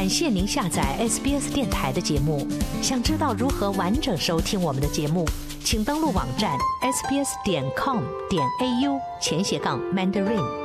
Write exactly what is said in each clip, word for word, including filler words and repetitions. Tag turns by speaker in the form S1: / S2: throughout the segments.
S1: 感谢您下载 S B S 电台的节目。想知道如何完整收听我们的节目，请登录网站 s b s 点 com 点 a u 前斜杠 mandarin。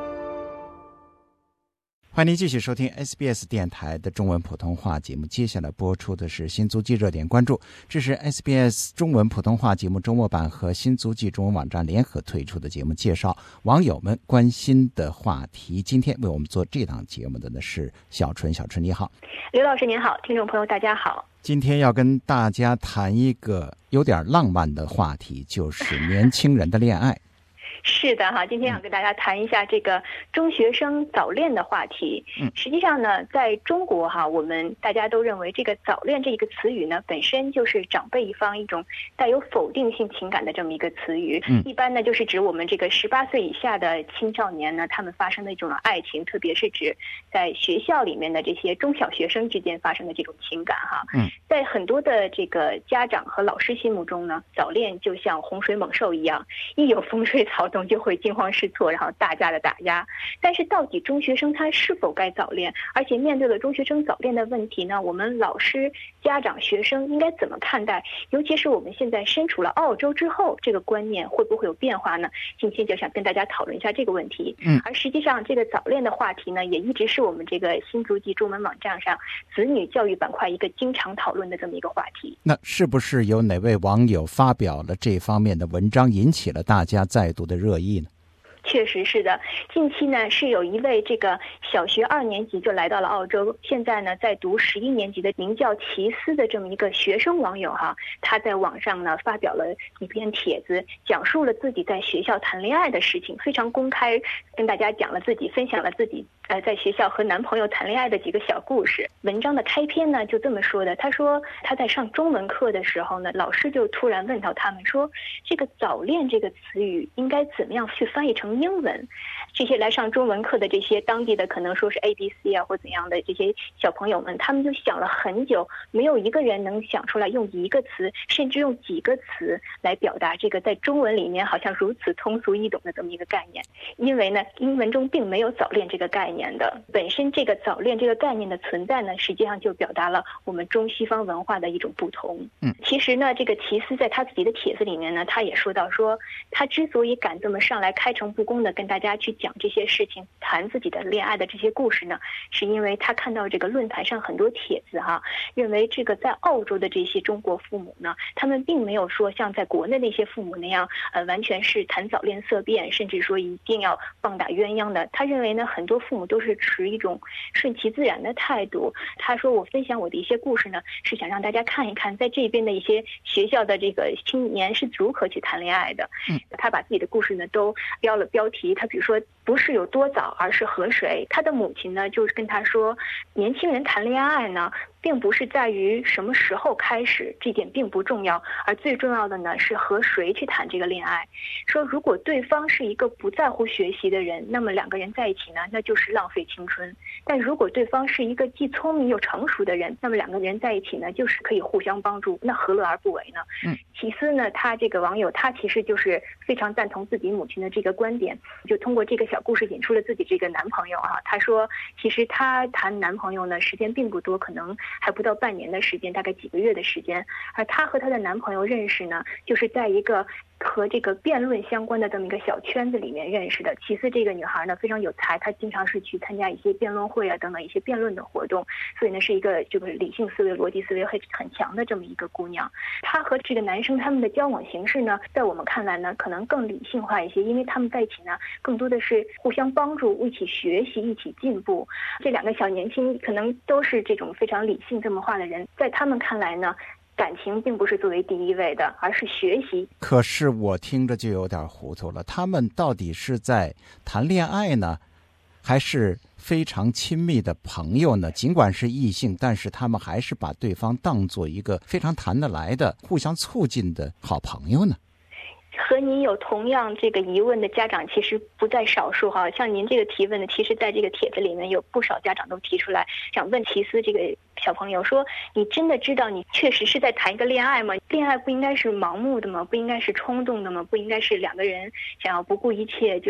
S2: 欢迎您继续收听 S B S 电台的中文普通话节目。接下来播出的是新足迹热点关注，这是 S B S 中文普通话节目周末版和新足迹中文网站联合推出的节目，介绍网友们关心的话题。今天为我们做这档节目的呢是小春。小春你好。
S3: 刘老师您好，听众朋友大家好。
S2: 今天要跟大家谈一个有点浪漫的话题，就是年轻人的恋爱。
S3: 是的哈，今天想跟大家谈一下这个中学生早恋的话题。嗯，实际上呢，在中国哈，我们大家都认为这个早恋这一个词语呢，本身就是长辈一方一种带有否定性情感的这么一个词语。嗯，一般呢就是指我们这个十八岁以下的青少年呢，他们发生的一种爱情，特别是指在学校里面的这些中小学生之间发生的这种情感哈。嗯，在很多的这个家长和老师心目中呢，早恋就像洪水猛兽一样，一有风吹草动就会惊慌失措，然后大家的打压。但是到底中学生他是否该早恋，而且面对了中学生早恋的问题呢，我们老师、家长、学生应该怎么看待？尤其是我们现在身处了澳洲之后，这个观念会不会有变化呢？今天就想跟大家讨论一下这个问题。嗯，而实际上这个早恋的话题呢，也一直是我们这个新足迹中文网站上子女教育板块一个经常讨论的这么一个话题。
S2: 那是不是有哪位网友发表了这方面的文章，引起了大家再度的热议呢？
S3: 确实是的，近期呢是有一位这个小学二年级就来到了澳洲，现在呢在读十一年级的名叫齐斯的这么一个学生网友哈，他在网上呢发表了一篇帖子，讲述了自己在学校谈恋爱的事情，非常公开，跟大家讲了自己，分享了自己呃在学校和男朋友谈恋爱的几个小故事。文章的开篇呢就这么说的，他说他在上中文课的时候呢，老师就突然问到他们说，这个早恋这个词语应该怎么样去翻译成英文。这些来上中文课的这些当地的可能说是 A B C 啊或怎样的这些小朋友们，他们就想了很久，没有一个人能想出来用一个词甚至用几个词来表达这个在中文里面好像如此通俗易懂的这么一个概念。因为呢英文中并没有早恋这个概念的，本身这个早恋这个概念的存在呢，实际上就表达了我们中西方文化的一种不同。嗯，其实呢这个齐斯在他自己的帖子里面呢，他也说到说，他之所以敢这么上来开诚布公的跟大家去讲这些事情，谈自己的恋爱的这些故事呢，是因为他看到这个论坛上很多帖子哈，认为这个在澳洲的这些中国父母呢，他们并没有说像在国内那些父母那样，呃，完全是谈早恋色变，甚至说一定要棒打鸳鸯的。他认为呢，很多父母都是持一种顺其自然的态度。他说，我分享我的一些故事呢，是想让大家看一看，在这边的一些学校的这个青年是如何去谈恋爱的。嗯，他把自己的故事呢都标了标题，他比如说不是有多早，而是和谁。他的母亲呢就是跟他说，年轻人谈恋爱呢并不是在于什么时候开始，这点并不重要，而最重要的呢是和谁去谈这个恋爱。说如果对方是一个不在乎学习的人，那么两个人在一起呢，那就是浪费青春。但如果对方是一个既聪明又成熟的人，那么两个人在一起呢，就是可以互相帮助，那何乐而不为呢？嗯，其次呢，他这个网友他其实就是非常赞同自己母亲的这个观点，就通过这个小故事引出了自己这个男朋友啊。他说其实他谈男朋友呢时间并不多，可能还不到半年的时间，大概几个月的时间。而她和她的男朋友认识呢，就是在一个和这个辩论相关的这么一个小圈子里面认识的。其次这个女孩呢非常有才，她经常是去参加一些辩论会啊等等一些辩论的活动，所以呢是一个这个理性思维逻辑思维很很强的这么一个姑娘。她和这个男生他们的交往形式呢，在我们看来呢可能更理性化一些，因为他们在一起呢更多的是互相帮助，一起学习，一起进步。这两个小年轻可能都是这种非常理性这么化的人，在他们看来呢，感情并不是作为第一位的，而是学习。
S2: 可是我听着就有点糊涂了，他们到底是在谈恋爱呢，还是非常亲密的朋友呢？尽管是异性，但是他们还是把对方当作一个非常谈得来的、互相促进的好朋友呢？
S3: 和您有同样这个疑问的家长其实不在少数哈，像您这个提问呢，其实在这个帖子里面有不少家长都提出来，想问齐斯这个小朋友说，你真的知道你确实是在谈一个恋爱吗？恋爱不应该是盲目的吗？不应该是冲动的吗？不应该是两个人想要不顾一切就要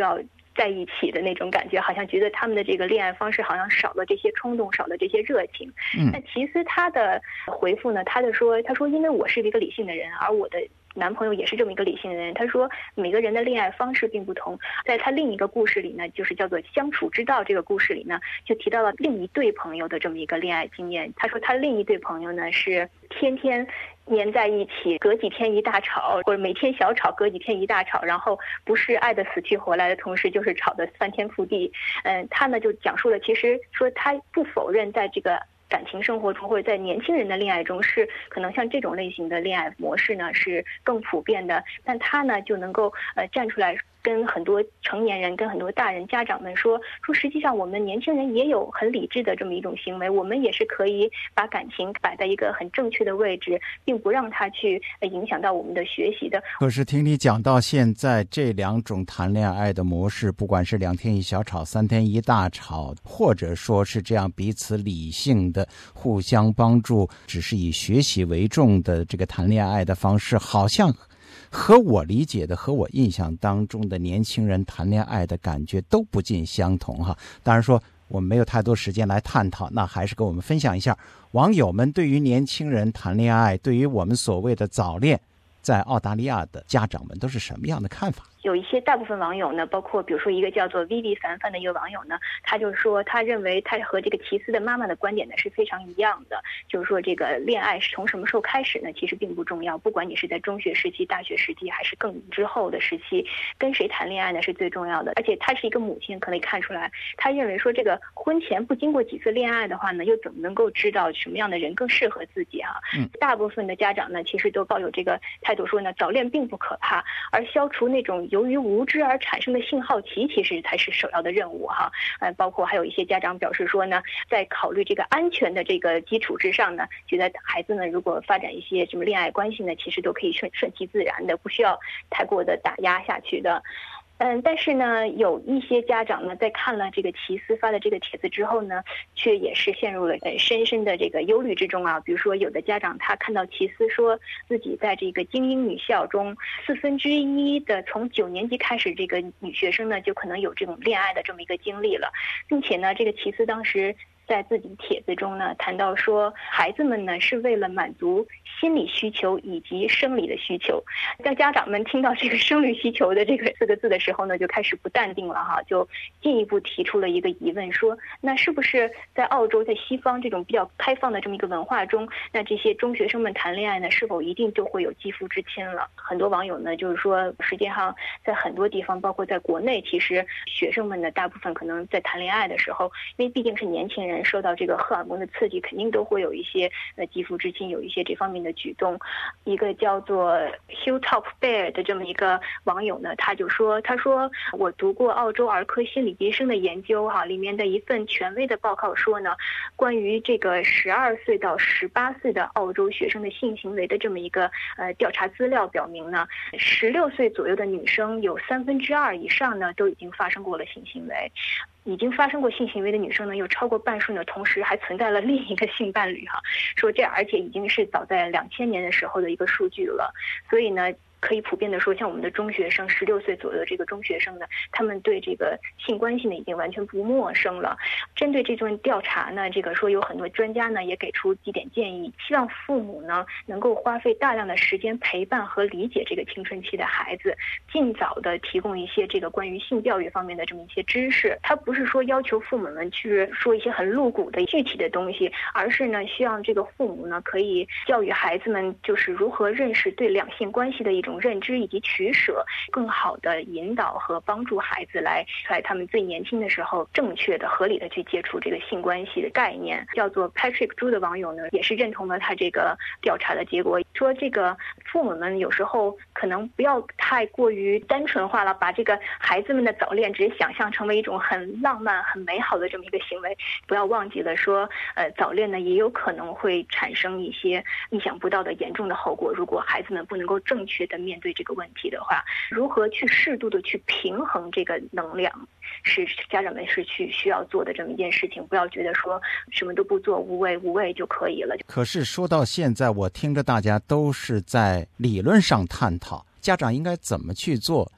S3: 在一起的那种感觉，好像觉得他们的这个恋爱方式好像少了这些冲动，少了这些热情。嗯，那其实他的回复呢，他就说，他说因为我是一个理性的人，而我的男朋友也是这么一个理性的人。他说每个人的恋爱方式并不同。在他另一个故事里呢，就是叫做《相处之道》这个故事里呢，就提到了另一对朋友的这么一个恋爱经验。他说他另一对朋友呢是天天黏在一起，隔几天一大吵，或者每天小吵，隔几天一大吵，然后不是爱得死去活来的同时，就是吵得翻天覆地。嗯，他呢就讲述了，其实说他不否认在这个感情生活中或者在年轻人的恋爱中是可能像这种类型的恋爱模式呢是更普遍的，但他呢就能够呃站出来跟很多成年人跟很多大人家长们说说实际上我们年轻人也有很理智的这么一种行为，我们也是可以把感情摆在一个很正确的位置，并不让它去影响到我们的学习的。
S2: 可是听你讲到现在这两种谈恋爱的模式，不管是两天一小吵三天一大吵，或者说是这样彼此理性的互相帮助，只是以学习为重的这个谈恋爱的方式，好像和我理解的和我印象当中的年轻人谈恋爱的感觉都不尽相同哈。当然说我们没有太多时间来探讨，那还是跟我们分享一下网友们对于年轻人谈恋爱，对于我们所谓的早恋，在澳大利亚的家长们都是什么样的看法。
S3: 有一些大部分网友呢，包括比如说一个叫做 Vivi 凡凡的一个网友呢，他就说他认为他和这个奇斯的妈妈的观点呢是非常一样的，就是说这个恋爱是从什么时候开始呢，其实并不重要，不管你是在中学时期、大学时期还是更之后的时期，跟谁谈恋爱呢是最重要的。而且他是一个母亲，可以看出来，他认为说这个婚前不经过几次恋爱的话呢，又怎么能够知道什么样的人更适合自己哈？嗯，大部分的家长呢，其实都抱有这个态度说呢，早恋并不可怕，而消除那种由于无知而产生的性好奇，其实才是首要的任务哈。呃，包括还有一些家长表示说呢，在考虑这个安全的这个基础之上呢，觉得孩子呢如果发展一些什么恋爱关系呢，其实都可以顺顺其自然的，不需要太过的打压下去的。嗯，但是呢，有一些家长呢，在看了这个奇斯发的这个帖子之后呢，却也是陷入了呃深深的这个忧虑之中啊。比如说，有的家长他看到奇斯说自己在这个精英女校中，四分之一的从九年级开始，这个女学生呢就可能有这种恋爱的这么一个经历了，并且呢，这个奇斯当时在自己帖子中呢谈到说，孩子们呢是为了满足心理需求以及生理的需求。当家长们听到这个生理需求的这个四个字的时候呢，就开始不淡定了哈，就进一步提出了一个疑问，说那是不是在澳洲在西方这种比较开放的这么一个文化中，那这些中学生们谈恋爱呢，是否一定就会有肌肤之亲了？很多网友呢就是说，实际上在很多地方，包括在国内，其实学生们呢大部分可能在谈恋爱的时候，因为毕竟是年轻人，受到这个荷尔蒙的刺激，肯定都会有一些呃肌肤之亲，有一些这方面的举动。一个叫做 Hilltop Bear 的这么一个网友呢，他就说，他说我读过澳洲儿科心理医生的研究哈，里面的一份权威的报告说呢，关于这个十二岁到十八岁的澳洲学生的性行为的这么一个呃调查资料表明呢，十六岁左右的女生有三分之二以上呢都已经发生过了性行为。已经发生过性行为的女生呢，有超过半数呢，同时还存在了另一个性伴侣哈，说这而且已经是早在两千年的时候的一个数据了，所以呢，可以普遍的说，像我们的中学生，十六岁左右的这个中学生呢，他们对这个性关系呢已经完全不陌生了。针对这份调查呢，这个说有很多专家呢也给出几点建议，希望父母呢能够花费大量的时间陪伴和理解这个青春期的孩子，尽早的提供一些这个关于性教育方面的这么一些知识。他不是说要求父母们去说一些很露骨的具体的东西，而是呢希望这个父母呢可以教育孩子们，就是如何认识对两性关系的一种认知以及取舍，更好的引导和帮助孩子来在他们最年轻的时候正确的合理的去接触这个性关系的概念。叫做 Patrick 朱的网友呢也是认同了他这个调查的结果，说这个父母们有时候可能不要太过于单纯化了，把这个孩子们的早恋只想象成为一种很浪漫很美好的这么一个行为，不要忘记了说呃，早恋呢也有可能会产生一些意想不到的严重的后果，如果孩子们不能够正确的面对这个问题的话，如何去适度的去平衡这个能量，是家长们是去需要做的这么一件事情，不要觉得说什么都不做，无为无畏就可以了。
S2: 可是说到现在，我听着大家都是在理论上探讨家长应该怎么去做，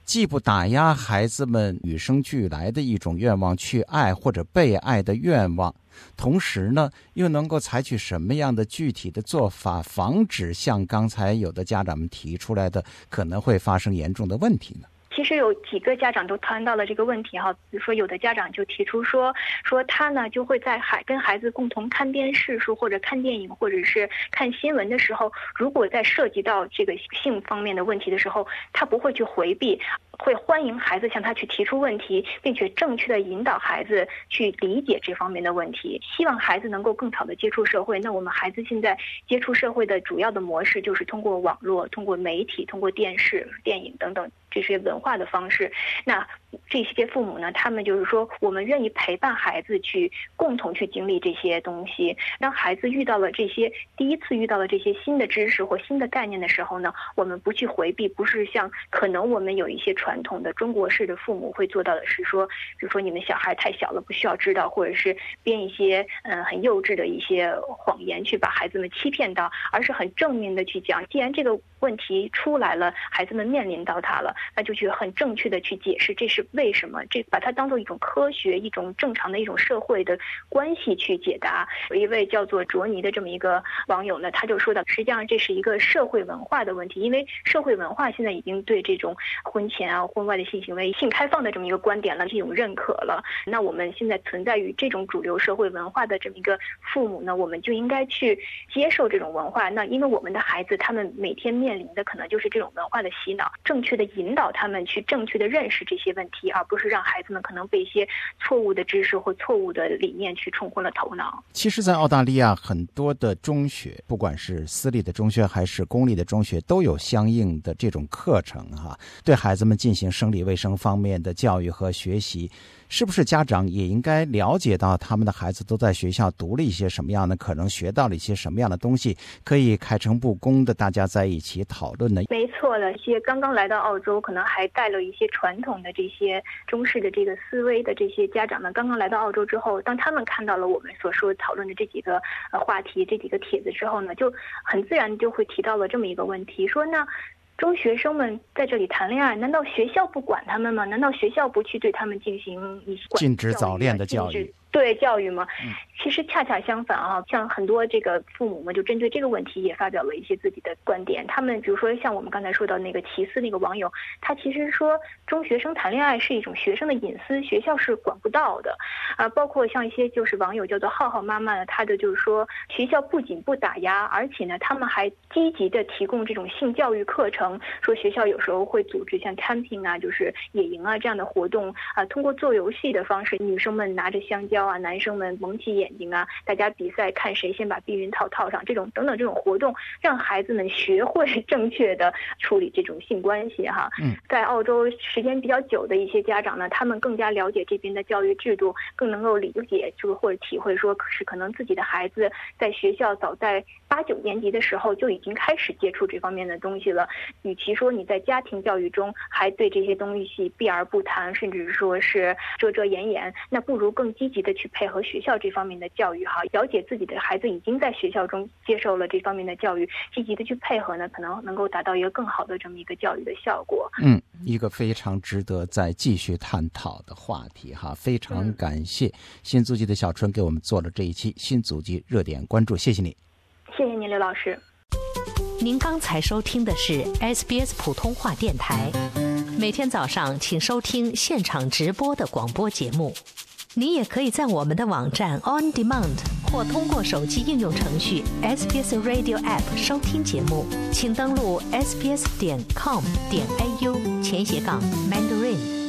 S2: 既不打压孩子们与生俱来的一种愿望去爱或者被爱的愿望，同时呢又能够采取什么样的具体的做法，防止像刚才有的家长们提出来的可能会发生严重的问题呢？
S3: 其实有几个家长都谈到了这个问题哈，比如说有的家长就提出说，说他呢就会在孩跟孩子共同看电视书或者看电影或者是看新闻的时候，如果在涉及到这个性方面的问题的时候，他不会去回避，会欢迎孩子向他去提出问题，并且正确的引导孩子去理解这方面的问题，希望孩子能够更好的接触社会。那我们孩子现在接触社会的主要的模式就是通过网络、通过媒体、通过电视、电影等等这些文化的方式。那这些父母呢，他们就是说我们愿意陪伴孩子去共同去经历这些东西，让孩子遇到了这些第一次遇到了这些新的知识或新的概念的时候呢，我们不去回避，不是像可能我们有一些传统的中国式的父母会做到的是说，比如说你们小孩太小了不需要知道，或者是编一些嗯很幼稚的一些谎言去把孩子们欺骗到，而是很正面的去讲，既然这个问题出来了，孩子们面临到它了，那就去很正确的去解释这是为什么，这把它当做一种科学、一种正常的一种社会的关系去解答。有一位叫做卓尼的这么一个网友呢，他就说到，实际上这是一个社会文化的问题，因为社会文化现在已经对这种婚前啊、婚外的性行为、性开放的这么一个观点了，这种认可了。那我们现在存在于这种主流社会文化的这么一个父母呢，我们就应该去接受这种文化。那因为我们的孩子他们每天面临的可能就是这种文化的洗脑，正确的引导他们去正确的认识这些问题，而不是让孩子们可能被一些错误的知识或错误的理念去冲昏了头脑。
S2: 其实在澳大利亚很多的中学，不管是私立的中学还是公立的中学，都有相应的这种课程哈，对孩子们进行生理卫生方面的教育和学习。是不是家长也应该了解到他们的孩子都在学校读了一些什么样的，可能学到了一些什么样的东西，可以开诚布公的大家在一起讨论呢？
S3: 没错了，一些刚刚来到澳洲可能还带了一些传统的这些中式的这个思维的这些家长们，刚刚来到澳洲之后，当他们看到了我们所说讨论的这几个呃话题这几个帖子之后呢，就很自然就会提到了这么一个问题，说那中学生们在这里谈恋爱，难道学校不管他们吗？难道学校不去对他们进行一些
S2: 禁止早恋的教育？
S3: 对教育吗？嗯，其实恰恰相反啊，像很多这个父母们就针对这个问题也发表了一些自己的观点。他们比如说像我们刚才说到那个奇思那个网友，他其实说中学生谈恋爱是一种学生的隐私，学校是管不到的啊。包括像一些就是网友叫做浩浩妈妈呢，他的就是说学校不仅不打压，而且呢他们还积极的提供这种性教育课程，说学校有时候会组织像 camping 啊，就是野营啊这样的活动啊，通过做游戏的方式，女生们拿着香蕉啊，男生们蒙起眼睛啊，大家比赛看谁先把避孕套套上，这种等等这种活动，让孩子们学会正确的处理这种性关系哈。嗯，在澳洲时间比较久的一些家长呢，他们更加了解这边的教育制度，更能够理解就是或者体会说，是可能自己的孩子在学校早在八九年级的时候就已经开始接触这方面的东西了。与其说你在家庭教育中还对这些东西避而不谈，甚至说是遮遮掩掩，那不如更积极的去配合学校这方面的教育哈，了解自己的孩子已经在学校中接受了这方面的教育，积极的去配合呢，可能能够达到一个更好的这么一个教育的效果。
S2: 嗯，一个非常值得再继续探讨的话题哈，非常感谢新足迹的小春给我们做了这一期新足迹热点关注，谢谢你。
S3: 谢谢您，刘老师。
S1: 您刚才收听的是 S B S 普通话电台，每天早上请收听现场直播的广播节目。你也可以在我们的网站 On Demand 或通过手机应用程序 S B S Radio App 收听节目，请登录 s b s 点 com 点 a u 前斜杠 Mandarin。